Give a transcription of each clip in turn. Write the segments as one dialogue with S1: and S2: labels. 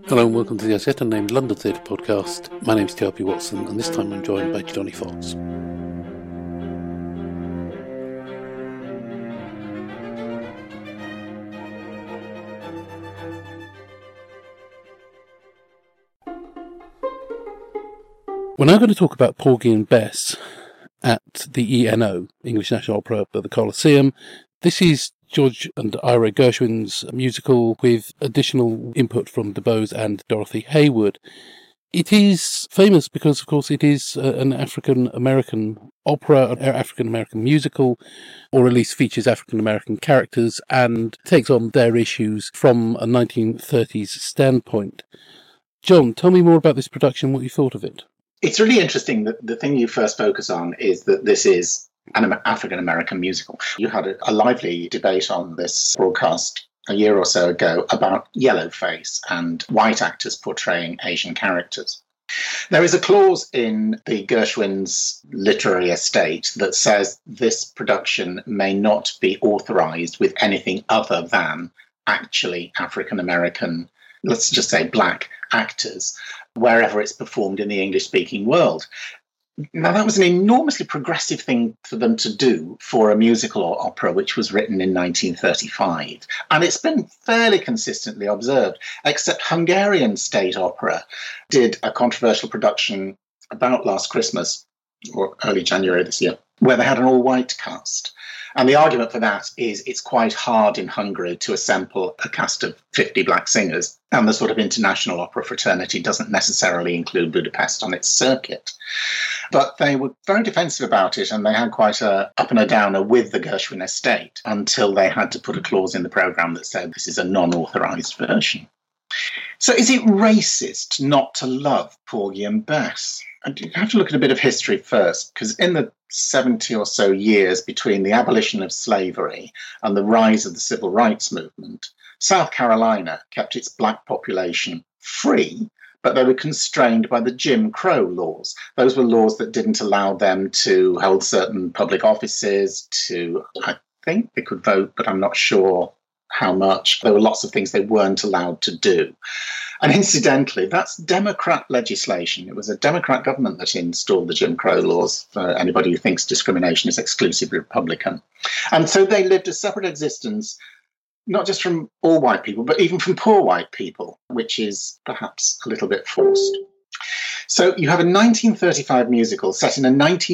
S1: Hello and welcome to the As Yet Unnamed London Theatre Podcast. My name's TRP Watson and this time I'm joined by Johnny Fox. We're now going to talk about Porgy and Bess at the ENO, English National Opera at the Coliseum. This is George and Ira Gershwin's musical with additional input from DuBose and Dorothy Haywood. It is famous because, of course, it is an African-American opera, an African-American musical, or at least features African-American characters and takes on their issues from a 1930s standpoint. John, tell me more about this production, what you thought of it.
S2: It's really interesting that the thing you first focus on is that this is an African-American musical. You had a lively debate on this broadcast a year or so ago about yellowface and white actors portraying Asian characters. There is a clause in the Gershwin's literary estate that says this production may not be authorized with anything other than actually African-American, let's just say black actors, wherever it's performed in the English-speaking world. Now, that was an enormously progressive thing for them to do for a musical or opera which was written in 1935. And it's been fairly consistently observed, except Hungarian State Opera did a controversial production about last Christmas, or early January this year, where they had an all-white cast. And the argument for that is it's quite hard in Hungary to assemble a cast of 50 black singers, and the sort of international opera fraternity doesn't necessarily include Budapest on its circuit. But they were very defensive about it, and they had quite a up and a downer with the Gershwin estate until they had to put a clause in the programme that said this is a non-authorised version. So is it racist not to love Porgy and Bess? And you have to look at a bit of history first, because in the 70 or so years between the abolition of slavery and the rise of the civil rights movement, South Carolina kept its black population free, but they were constrained by the Jim Crow laws. Those were laws that didn't allow them to hold certain public offices, I think they could vote, but I'm not sure how much. There were lots of things they weren't allowed to do. And incidentally, that's Democrat legislation. It was a Democrat government that installed the Jim Crow laws for anybody who thinks discrimination is exclusively Republican. And so they lived a separate existence, not just from all white people, but even from poor white people, which is perhaps a little bit forced. So you have a 1935 musical set in a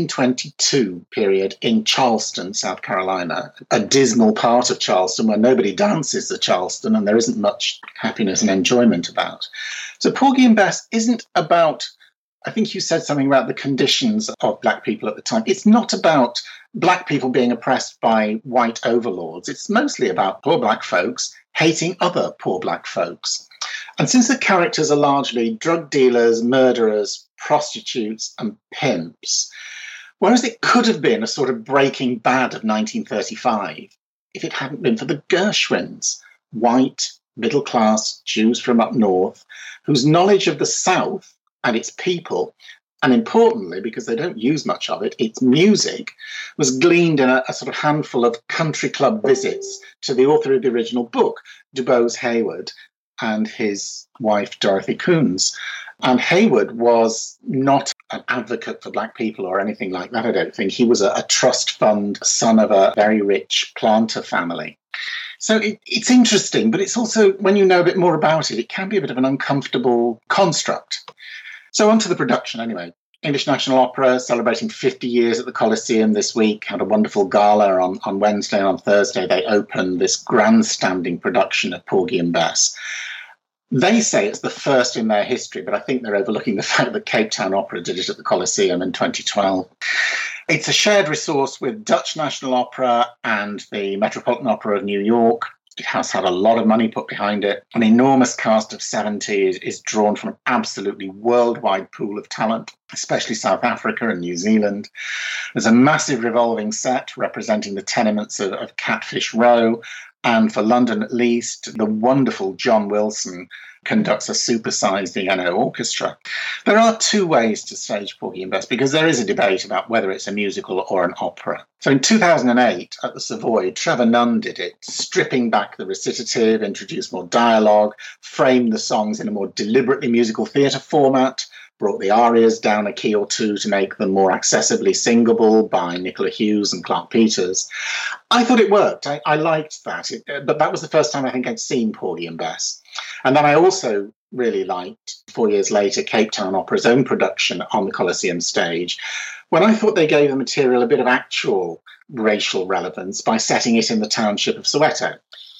S2: 1922 period in Charleston, South Carolina, a dismal part of Charleston where nobody dances the Charleston and there isn't much happiness and enjoyment about. So Porgy and Bess isn't about, I think you said something about the conditions of black people at the time. It's not about black people being oppressed by white overlords. It's mostly about poor black folks hating other poor black folks. And since the characters are largely drug dealers, murderers, prostitutes, and pimps, whereas it could have been a sort of Breaking Bad of 1935 if it hadn't been for the Gershwins, white, middle-class Jews from up north, whose knowledge of the South and its people, and importantly, because they don't use much of it, its music, was gleaned in a sort of handful of country club visits to the author of the original book, DuBose Haywood, and his wife, Dorothy Coons. And Haywood was not an advocate for black people or anything like that, I don't think. He was a trust fund son of a very rich planter family. So it's interesting, but it's also, when you know a bit more about it, it can be a bit of an uncomfortable construct. So on to the production anyway. English National Opera celebrating 50 years at the Coliseum this week, had a wonderful gala on Wednesday, and on Thursday they opened this grandstanding production of Porgy and Bess. They say it's the first in their history, but I think they're overlooking the fact that Cape Town Opera did it at the Coliseum in 2012. It's a shared resource with Dutch National Opera and the Metropolitan Opera of New York. It has had a lot of money put behind it. An enormous cast of 70 is drawn from an absolutely worldwide pool of talent, especially South Africa and New Zealand. There's a massive revolving set representing the tenements of Catfish Row, And for London, at least, the wonderful John Wilson conducts a supersized ENO orchestra. There are two ways to stage Porgy and Bess, because there is a debate about whether it's a musical or an opera. So in 2008, at the Savoy, Trevor Nunn did it, stripping back the recitative, introduced more dialogue, framed the songs in a more deliberately musical theatre format, brought the arias down a key or two to make them more accessibly singable by Nicola Hughes and Clark Peters. I thought it worked. I liked that. But that was the first time I think I'd seen Porgy and Bess. And then I also really liked, 4 years later, Cape Town Opera's own production on the Coliseum stage, when I thought they gave the material a bit of actual racial relevance by setting it in the township of Soweto.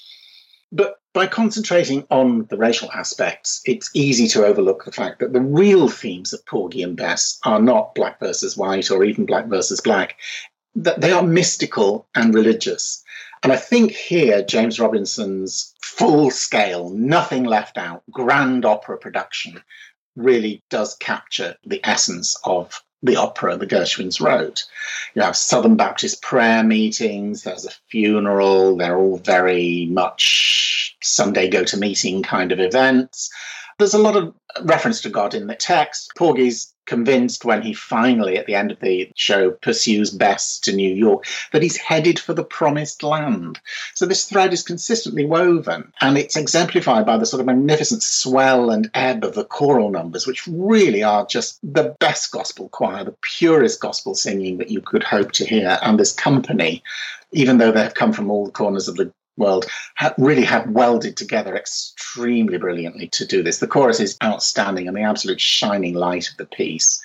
S2: But by concentrating on the racial aspects, it's easy to overlook the fact that the real themes of Porgy and Bess are not black versus white or even black versus black. That they are mystical and religious. And I think here James Robinson's full-scale, nothing left out, grand opera production really does capture the essence of the opera the Gershwins wrote. You have Southern Baptist prayer meetings, there's a funeral, they're all very much Sunday go-to-meeting kind of events. There's a lot of reference to God in the text. Porgy's convinced when he finally, at the end of the show, pursues Bess to New York, that he's headed for the promised land. So this thread is consistently woven, and it's exemplified by the sort of magnificent swell and ebb of the choral numbers, which really are just the best gospel choir, the purest gospel singing that you could hope to hear. And this company, even though they've come from all the corners of the world, really have welded together extremely brilliantly to do this. The chorus is outstanding and the absolute shining light of the piece.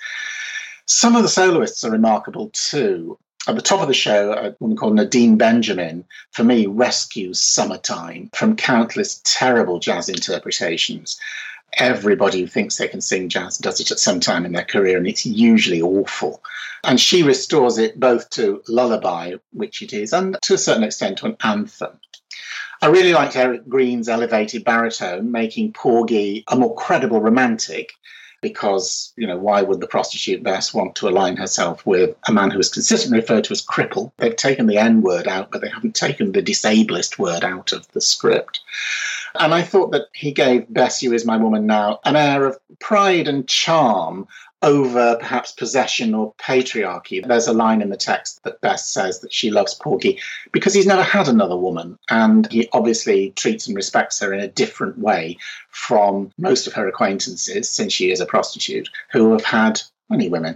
S2: Some of the soloists are remarkable too. At the top of the show, a woman called Nadine Benjamin, for me, rescues Summertime from countless terrible jazz interpretations. Everybody who thinks they can sing jazz does it at some time in their career, and it's usually awful. And she restores it both to lullaby, which it is, and to a certain extent to an anthem. I really liked Eric Green's elevated baritone, making Porgy a more credible romantic, because, why would the prostitute Bess want to align herself with a man who is consistently referred to as cripple? They've taken the N word out, but they haven't taken the disablest word out of the script. And I thought that he gave Bess, You Is My Woman Now an air of pride and charm over perhaps possession or patriarchy. There's a line in the text that Bess says that she loves Porgy because he's never had another woman, and he obviously treats and respects her in a different way from most of her acquaintances, since she is a prostitute, who have had many women.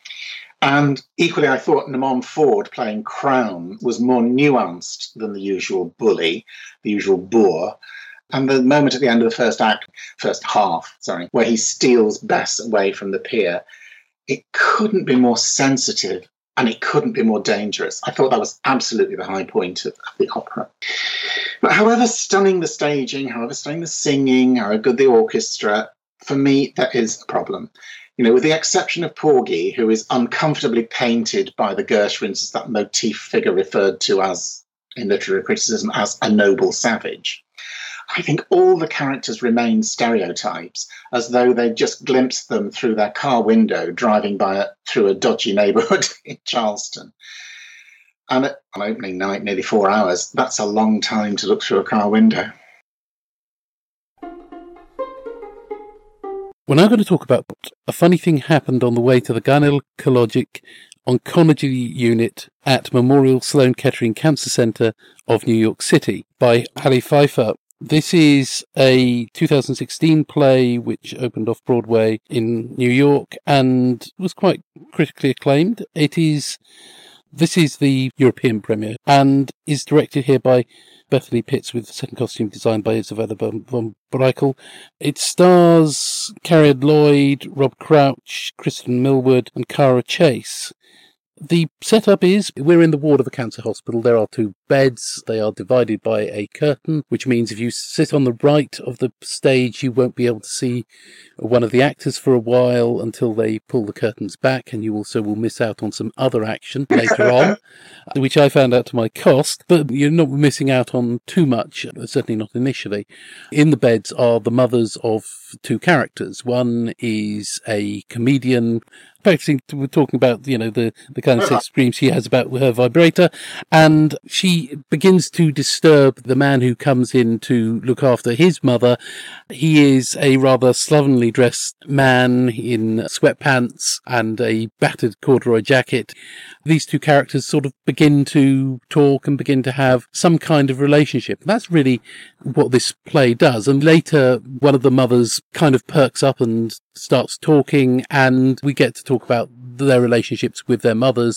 S2: And equally, I thought Namon Ford playing Crown was more nuanced than the usual bully, the usual boor. And the moment at the end of the first half, where he steals Bess away from the pier, it couldn't be more sensitive and it couldn't be more dangerous. I thought that was absolutely the high point of the opera. But however stunning the staging, however stunning the singing, however good the orchestra, for me, that is a problem. With the exception of Porgy, who is uncomfortably painted by the Gershwins as that motif figure referred to as, in literary criticism, as a noble savage. I think all the characters remain stereotypes, as though they just glimpsed them through their car window driving through a dodgy neighbourhood in Charleston. And on opening night, nearly 4 hours, that's a long time to look through a car window.
S1: We're now going to talk about a funny thing happened on the way to the Gynecologic Oncology Unit at Memorial Sloan Kettering Cancer Center of New York City by Ali Pfeiffer. This is a 2016 play which opened off Broadway in New York and was quite critically acclaimed. This is the European premiere and is directed here by Bethany Pitts with the second costume designed by Isabella von Breichel. It stars Carrie Lloyd, Rob Crouch, Kristen Millward and Cara Chase. The setup is, we're in the ward of a cancer hospital. There are 2 beds. They are divided by a curtain, which means if you sit on the right of the stage, you won't be able to see one of the actors for a while until they pull the curtains back, and you also will miss out on some other action later on, which I found out to my cost, but you're not missing out on too much, certainly not initially. In the beds are the mothers of 2 characters. One is a comedian practicing, we're talking about, the kind of sex dreams she has about her vibrator, and she begins to disturb the man who comes in to look after his mother. He is a rather slovenly dressed man in sweatpants and a battered corduroy jacket. These two characters sort of begin to talk and begin to have some kind of relationship. That's really what this play does. And later, one of the mothers kind of perks up and starts talking, and we get to talk about their relationships with their mothers,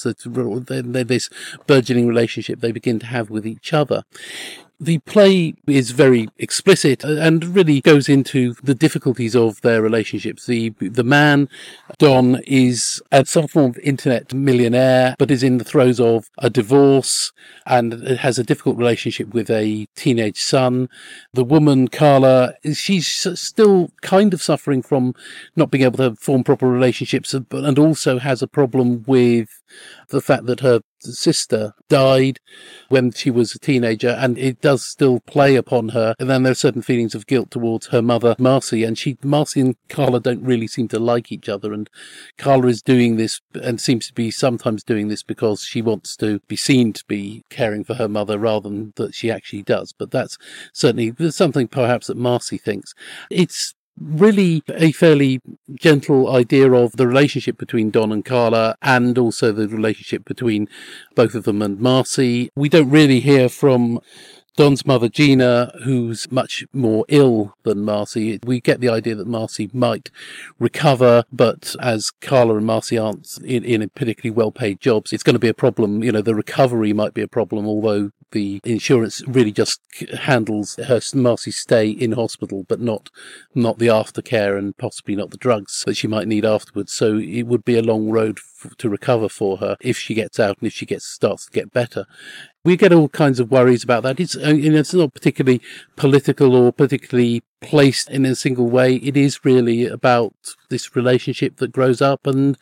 S1: this burgeoning relationship they begin to have with each other. The play is very explicit and really goes into the difficulties of their relationships. The man, Don, is some form of internet millionaire, but is in the throes of a divorce and has a difficult relationship with a teenage son. The woman, Carla, she's still kind of suffering from not being able to form proper relationships, and also has a problem with the fact that her sister died when she was a teenager, and it does still play upon her. And then there are certain feelings of guilt towards her mother, Marcy, and Marcy and Carla don't really seem to like each other, and Carla is doing this and seems to be sometimes doing this because she wants to be seen to be caring for her mother rather than that she actually does. But that's certainly something perhaps that Marcy thinks. It's really a fairly gentle idea of the relationship between Don and Carla, and also the relationship between both of them and Marcy. We don't really hear from Don's mother, Gina, who's much more ill than Marcy. We get the idea that Marcy might recover, but as Carla and Marcy aren't in particularly well-paid jobs, it's going to be a problem. The recovery might be a problem, although the insurance really just handles Marcy's stay in hospital, but not the aftercare and possibly not the drugs that she might need afterwards. So it would be a long road to recover for her if she gets out and if she starts to get better. We get all kinds of worries about that. It's not particularly political or particularly placed in a single way. It is really about this relationship that grows up, and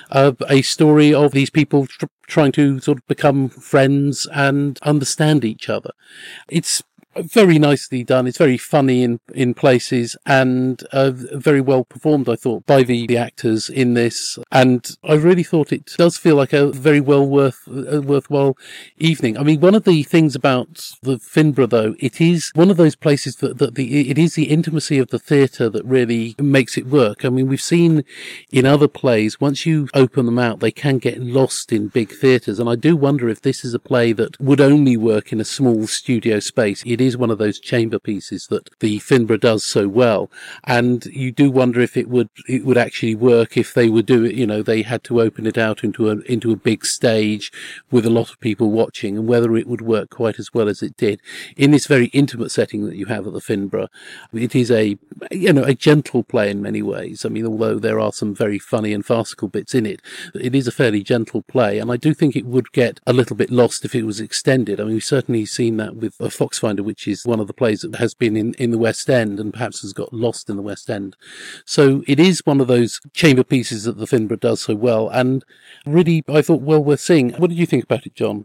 S1: a story of these people trying to sort of become friends and understand each other. It's very nicely done. It's very funny in places, and very well performed, I thought, by the actors in this. And I really thought it does feel like a very worthwhile evening. I mean, one of the things about the Finborough, though, it is one of those places that it is the intimacy of the theatre that really makes it work. I mean, we've seen in other plays, once you open them out, they can get lost in big theatres. And I do wonder if this is a play that would only work in a small studio space. It is one of those chamber pieces that the Finborough does so well, and you do wonder if it would actually work if they would do it. They had to open it out into a big stage with a lot of people watching, and whether it would work quite as well as it did in this very intimate setting that you have at the Finborough. It is a gentle play in many ways. I mean, although there are some very funny and farcical bits in it, it is a fairly gentle play, and I do think it would get a little bit lost if it was extended. I mean, we've certainly seen that with Foxfinder, which is one of the plays that has been in the West End and perhaps has got lost in the West End. So it is one of those chamber pieces that the Finborough does so well, and really, I thought, well worth seeing. What did you think about it, John?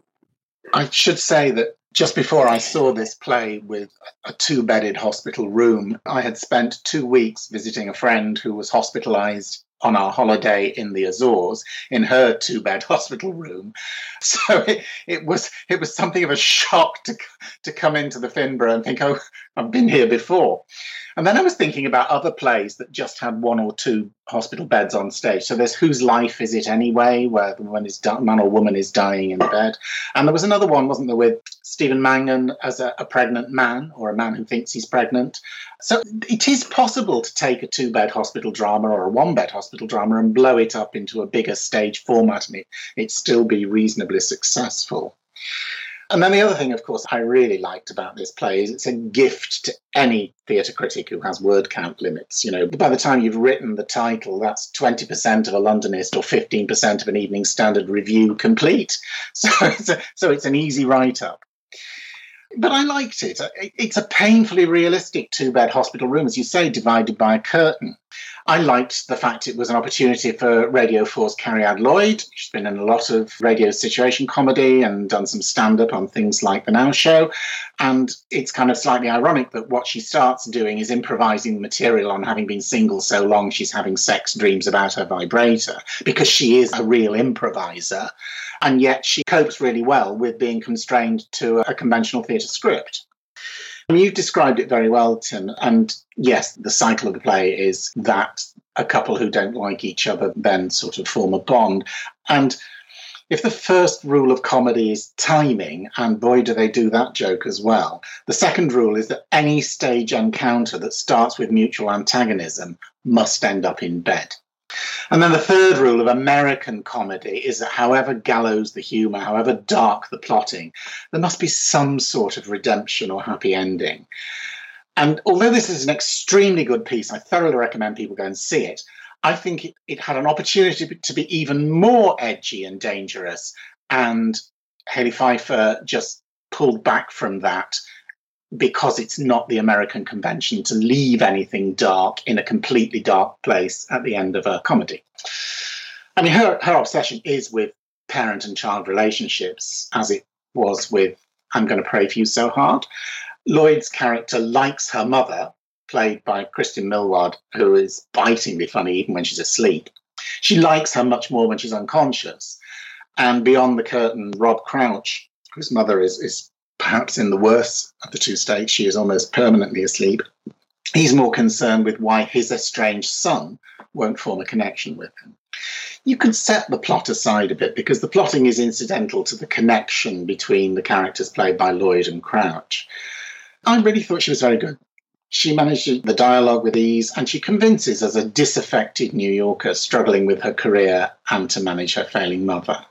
S2: I should say that just before I saw this play with a two-bedded hospital room, I had spent 2 weeks visiting a friend who was hospitalised on our holiday in the Azores in her two-bed hospital room. So it was something of a shock to come into the Finborough and think, oh, I've been here before. And then I was thinking about other plays that just had 1 or 2 hospital beds on stage. So there's Whose Life Is It Anyway?, where the man or woman is dying in bed. And there was another one, wasn't there, with Stephen Mangan as a pregnant man, or a man who thinks he's pregnant. So it is possible to take a 2-bed hospital drama or a 1-bed hospital drama and blow it up into a bigger stage format, and it still be reasonably successful. And then the other thing, of course, I really liked about this play is it's a gift to any theatre critic who has word count limits. By the time you've written the title, that's 20% of a Londonist or 15% of an Evening Standard review complete. So it's an easy write-up. But I liked it. It's a painfully realistic 2-bed hospital room, as you say, divided by a curtain. I liked the fact it was an opportunity for Radio 4's Carrie-Anne Lloyd. She's been in a lot of radio situation comedy and done some stand-up on things like The Now Show. And it's kind of slightly ironic that what she starts doing is improvising material on having been single so long she's having sex dreams about her vibrator, because she is a real improviser. And yet she copes really well with being constrained to a conventional theatre script. I mean, you've described it very well, Tim. And yes, the cycle of the play is that a couple who don't like each other then sort of form a bond. And if the first rule of comedy is timing, and boy, do they do that joke as well, the second rule is that any stage encounter that starts with mutual antagonism must end up in bed. And then the third rule of American comedy is that however gallows the humour, however dark the plotting, there must be some sort of redemption or happy ending. And although this is an extremely good piece, I thoroughly recommend people go and see it, I think it had an opportunity to be even more edgy and dangerous. And Hayley Pfeiffer just pulled back from that, because it's not the American convention to leave anything dark in a completely dark place at the end of a comedy. I mean, her obsession is with parent and child relationships, as it was with I'm Going to Pray for You So Hard. Lloyd's character likes her mother, played by Kristen Millward, who is bitingly funny even when she's asleep. She likes her much more when she's unconscious. And beyond the curtain, Rob Crouch, whose mother is perhaps in the worst of the two states, she is almost permanently asleep. He's more concerned with why his estranged son won't form a connection with him. You could set the plot aside a bit, because the plotting is incidental to the connection between the characters played by Lloyd and Crouch. I really thought she was very good. She manages the dialogue with ease, and she convinces as a disaffected New Yorker struggling with her career and to manage her failing mother.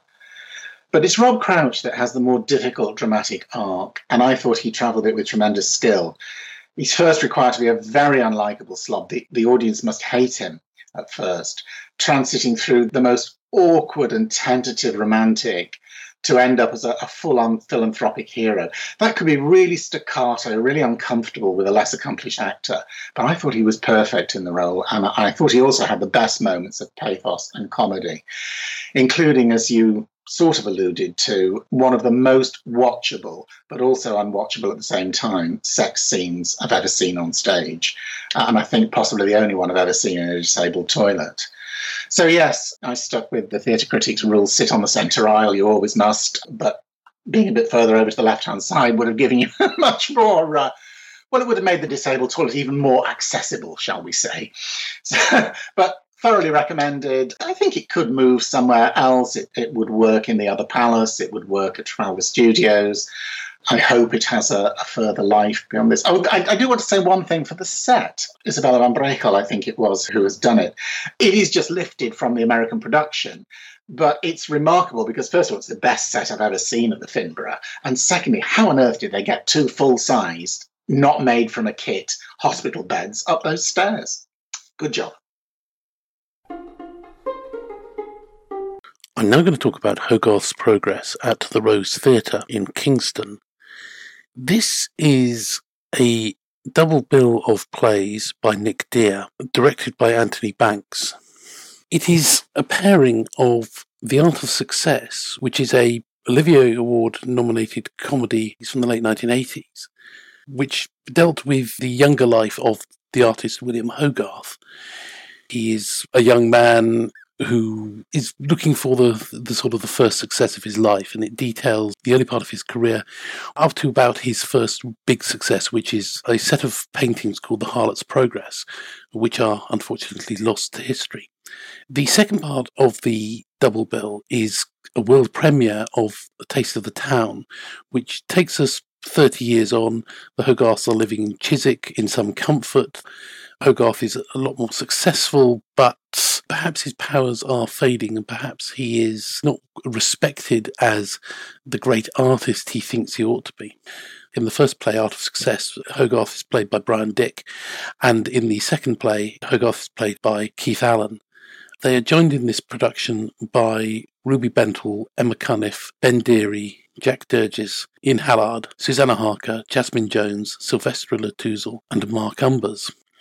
S2: But it's Rob Crouch that has the more difficult dramatic arc, and I thought he travelled it with tremendous skill. He's first required to be a very unlikable slob. The audience must hate him at first, transiting through the most awkward and tentative romantic to end up as a full-on philanthropic hero. That could be really staccato, really uncomfortable with a less accomplished actor. But I thought he was perfect in the role, and I thought he also had the best moments of pathos and comedy, including, as you sort of alluded to, one of the most watchable, but also unwatchable at the same time, sex scenes I've ever seen on stage. And I think possibly the only one I've ever seen in a disabled toilet. So yes, I stuck with the theatre critics' rule, sit on the centre aisle, you always must, but being a bit further over to the left-hand side would have given you much more, well, it would have made the disabled toilet even more accessible, shall we say. So, but thoroughly recommended. I think it could move somewhere else. It would work in the other palace. It would work at Trafalgar Studios. I hope it has a further life beyond this. Oh, I do want to say one thing for the set. Isabella Van Brekel, I think it was, who has done it. It is just lifted from the American production. But it's remarkable because, first of all, it's the best set I've ever seen at the Finborough. And secondly, how on earth did they get two full-sized, not made from a kit, hospital beds up those stairs? Good job.
S1: I'm now going to talk about Hogarth's Progress at the Rose Theatre in Kingston. This is a double bill of plays by Nick Dear, directed by Anthony Banks. It is a pairing of The Art of Success, which is a Olivier Award-nominated comedy from the late 1980s, which dealt with the younger life of the artist William Hogarth. He is a young man who is looking for the sort of the first success of his life, and it details the early part of his career up to about his first big success, which is a set of paintings called The Harlot's Progress, which are unfortunately lost to history. The second part of the double bill is a world premiere of A Taste of the Town, which takes us 30 years on. The Hogarths are living in Chiswick in some comfort. Hogarth is a lot more successful, but perhaps his powers are fading, and perhaps he is not respected as the great artist he thinks he ought to be. In the first play, Art of Success, Hogarth is played by Brian Dick, and in the second play, Hogarth is played by Keith Allen. They are joined in this production by Ruby Bentle, Emma Cunniff, Ben Deary, Jack Durgis, Ian Hallard, Susanna Harker, Jasmine Jones, Sylvester Latouzel, and Mark Umbers.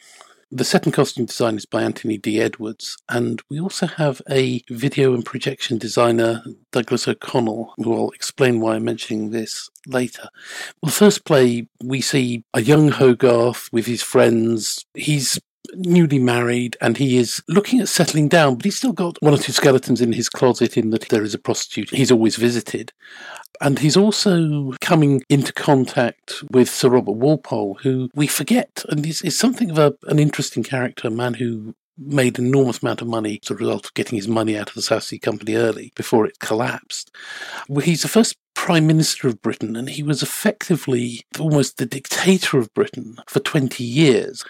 S1: The set and costume design is by Anthony D. Edwards, and we also have a video and projection designer, Douglas O'Connell, who will explain why I'm mentioning this later. Well, the first play, we see a young Hogarth with his friends. He's newly married and he is looking at settling down, but he's still got one or two skeletons in his closet in that there is a prostitute he's always visited. And he's also coming into contact with Sir Robert Walpole, who we forget, and is something of an interesting character, a man who made an enormous amount of money as a result of getting his money out of the South Sea Company early, before it collapsed. Well, he's the first Prime Minister of Britain, and he was effectively almost the dictator of Britain for 20 years.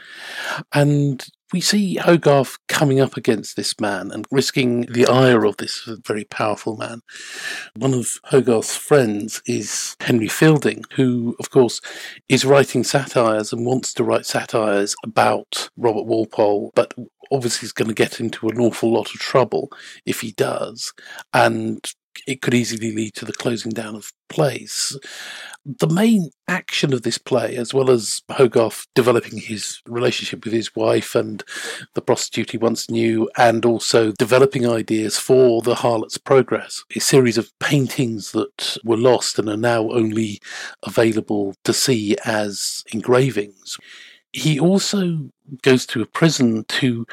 S1: And we see Hogarth coming up against this man and risking the ire of this very powerful man. One of Hogarth's friends is Henry Fielding, who, of course, is writing satires and wants to write satires about Robert Walpole, but obviously is going to get into an awful lot of trouble if he does. And it could easily lead to the closing down of plays. The main action of this play, as well as Hogarth developing his relationship with his wife and the prostitute he once knew, and also developing ideas for the Harlot's Progress, a series of paintings that were lost and are now only available to see as engravings. He also goes to a prison to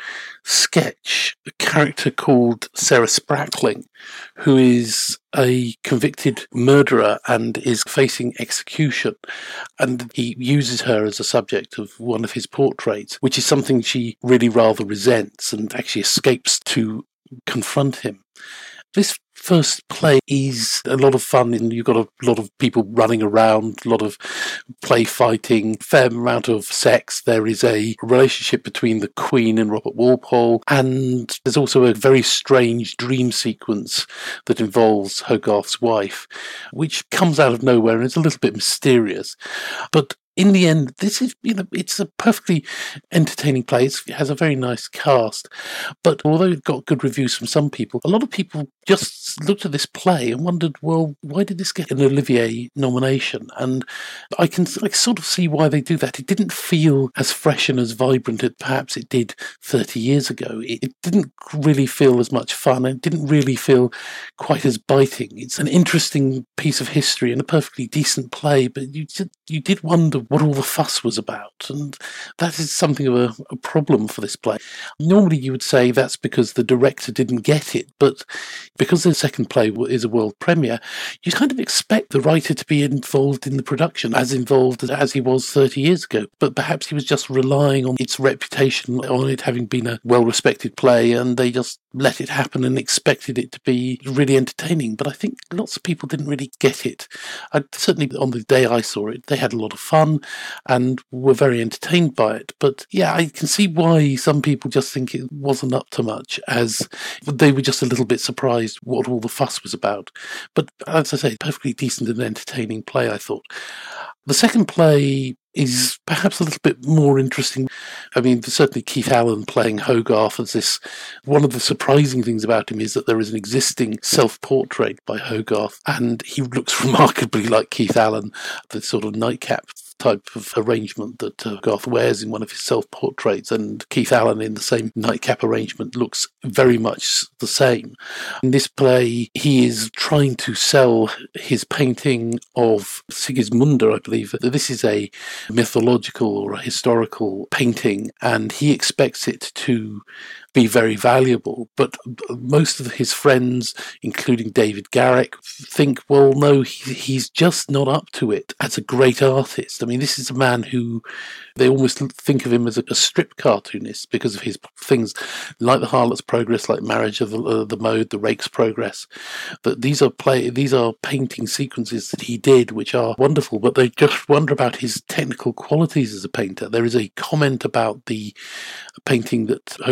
S1: sketch a character called Sarah Sprackling, who is a convicted murderer and is facing execution. And he uses her as a subject of one of his portraits, which is something she really rather resents and actually escapes to confront him. This first play is a lot of fun, and you've got a lot of people running around, a lot of play fighting, fair amount of sex. There is a relationship between the Queen and Robert Walpole, and there's also a very strange dream sequence that involves Hogarth's wife, which comes out of nowhere and is a little bit mysterious. But in the end, this is, it's a perfectly entertaining play. It has a very nice cast. But although it got good reviews from some people, a lot of people just looked at this play and wondered, well, why did this get an Olivier nomination? And I can sort of see why they do that. It didn't feel as fresh and as vibrant as perhaps it did 30 years ago. It didn't really feel as much fun. It didn't really feel quite as biting. It's an interesting piece of history and a perfectly decent play, but you did wonder what all the fuss was about, and that is something of a problem for this play. Normally you would say that's because the director didn't get it, but because the second play is a world premiere, you kind of expect the writer to be involved in the production, as involved as he was 30 years ago, but perhaps he was just relying on its reputation, on it having been a well-respected play, and they just let it happen and expected it to be really entertaining. But I think lots of people didn't really get it. Certainly on the day I saw it, they had a lot of fun and were very entertained by it. But yeah, I can see why some people just think it wasn't up to much, as they were just a little bit surprised what all the fuss was about. But as I say, perfectly decent and entertaining play, I thought. The second play is perhaps a little bit more interesting. I mean, certainly Keith Allen playing Hogarth as this. One of the surprising things about him is that there is an existing self-portrait by Hogarth, and he looks remarkably like Keith Allen, the sort of nightcap type of arrangement that Hogarth wears in one of his self-portraits, and Keith Allen in the same nightcap arrangement looks very much the same. In this play, he is trying to sell his painting of Sigismunda, I believe. This is a mythological or a historical painting, and he expects it to be very valuable, but most of his friends, including David Garrick, think, well, no, he's just not up to it as a great artist. I mean, this is a man who they almost think of him as a strip cartoonist because of his things like the Harlot's Progress, like Marriage of the Mode, the Rake's Progress. That these are painting sequences that he did, which are wonderful, but they just wonder about his technical qualities as a painter. There is a comment about the painting that Hogarth did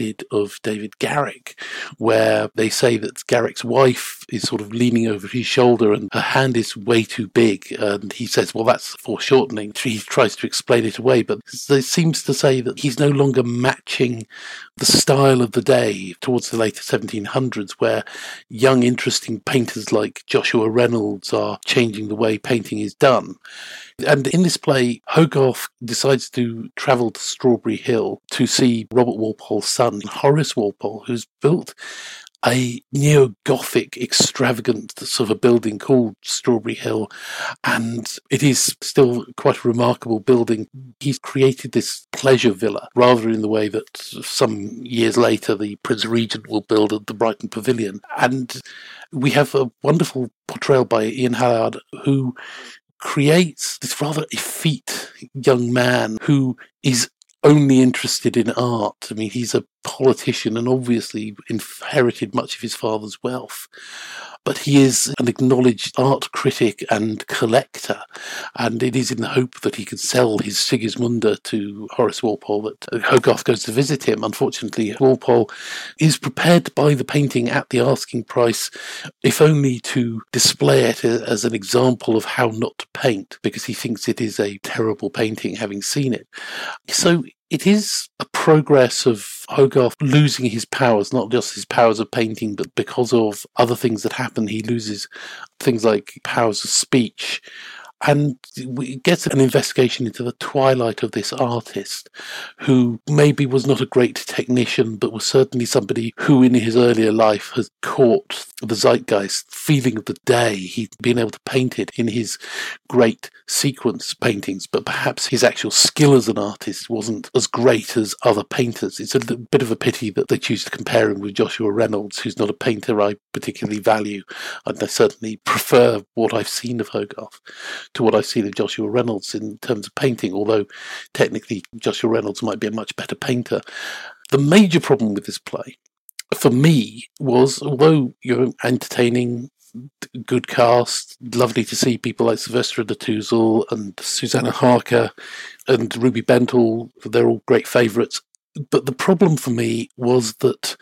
S1: did of David Garrick, where they say that Garrick's wife is sort of leaning over his shoulder and her hand is way too big. And he says, well, that's foreshortening. He tries to explain it away, but it seems to say that he's no longer matching the style of the day towards the later 1700s, where young, interesting painters like Joshua Reynolds are changing the way painting is done. And in this play, Hogarth decides to travel to Strawberry Hill to see Robert Walpole's son, Horace Walpole, who's built a neo-Gothic, extravagant sort of a building called Strawberry Hill, and it is still quite a remarkable building. He's created this pleasure villa, rather in the way that some years later the Prince Regent will build at the Brighton Pavilion. And we have a wonderful portrayal by Ian Hallard, who creates this rather effete young man who is only interested in art. I mean, he's a politician and obviously inherited much of his father's wealth, but he is an acknowledged art critic and collector, and it is in the hope that he can sell his Sigismunda to Horace Walpole that Hogarth goes to visit him. Unfortunately, Walpole is prepared to buy the painting at the asking price, if only to display it as an example of how not to paint, because he thinks it is a terrible painting, having seen it. So it is a progress of Hogarth losing his powers, not just his powers of painting, but because of other things that happen, he loses things like powers of speech. And it gets an investigation into the twilight of this artist, who maybe was not a great technician, but was certainly somebody who in his earlier life has caught the zeitgeist feeling of the day. He'd been able to paint it in his great sequence paintings, but perhaps his actual skill as an artist wasn't as great as other painters. It's a bit of a pity that they choose to compare him with Joshua Reynolds, who's not a painter I particularly value. I certainly prefer what I've seen of Hogarth to what I've seen of Joshua Reynolds in terms of painting, although technically Joshua Reynolds might be a much better painter. The major problem with this play, for me, was, although you're entertaining, good cast, lovely to see people like Sylvester de Tousle and Susanna Harker and Ruby Bentel, they're all great favourites, but the problem for me was that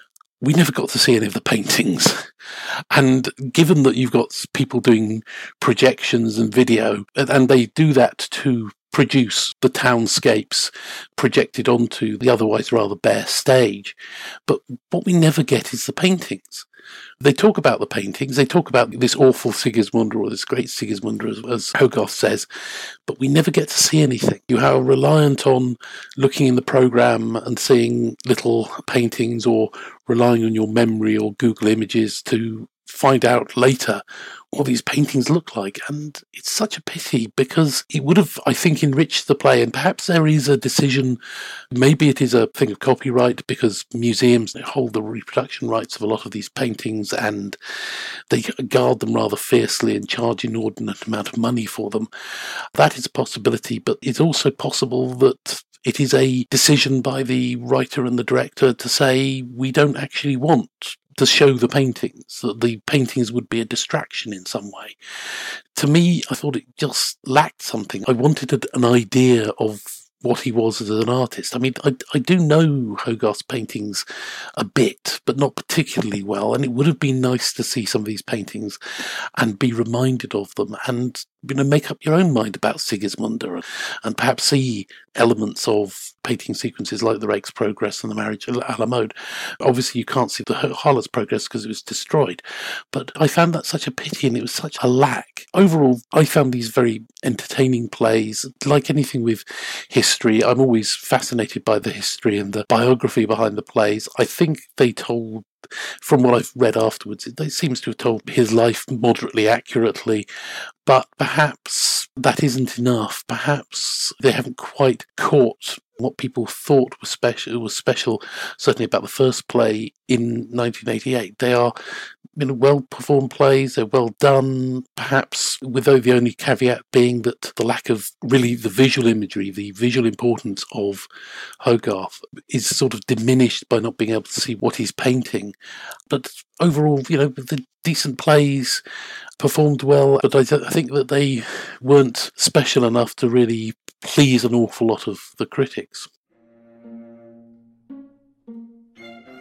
S1: we never got to see any of the paintings. And given that you've got people doing projections and video, and they do that to produce the townscapes projected onto the otherwise rather bare stage, but what we never get is the paintings. They talk about the paintings, they talk about this awful Sigismunda, or this great Sigismunda, as Hogarth says, but we never get to see anything. You are reliant on looking in the programme and seeing little paintings, or relying on your memory or Google Images to find out later what these paintings look like. And it's such a pity, because it would have, I think, enriched the play. And perhaps there is a decision, maybe it is a thing of copyright, because museums hold the reproduction rights of a lot of these paintings and they guard them rather fiercely and charge an inordinate amount of money for them. That is a possibility, but it's also possible that it is a decision by the writer and the director to say, we don't actually want to show the paintings, that the paintings would be a distraction in some way. To me, I thought it just lacked something. I wanted an idea of what he was as an artist. I mean, I do know Hogarth's paintings a bit, but not particularly well, and it would have been nice to see some of these paintings and be reminded of them, and make up your own mind about Sigismunda, and perhaps see elements of painting sequences like the Rake's Progress and the Marriage à la Mode. Obviously, you can't see the Harlot's Progress because it was destroyed, but I found that such a pity, and it was such a lack. Overall, I found these very entertaining plays. Like anything with history, I'm always fascinated by the history and the biography behind the plays. I think they told, from what I've read afterwards, it seems to have told his life moderately accurately, but perhaps that isn't enough. Perhaps they haven't quite caught what people thought was special, certainly about the first play in 1988. They are well-performed plays, they're well done, perhaps with the only caveat being that the lack of really the visual imagery, the visual importance of Hogarth is sort of diminished by not being able to see what he's painting. But overall, the decent plays performed well, but I think that they weren't special enough to really please an awful lot of the critics.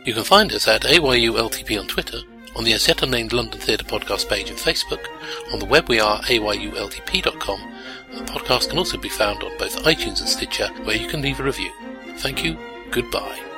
S1: You can find us at AYULTP on Twitter, on the As Yet Unnamed London Theatre Podcast page on Facebook. On the web we are ayultp.com, and the podcast can also be found on both iTunes and Stitcher, where you can leave a review. Thank you, goodbye.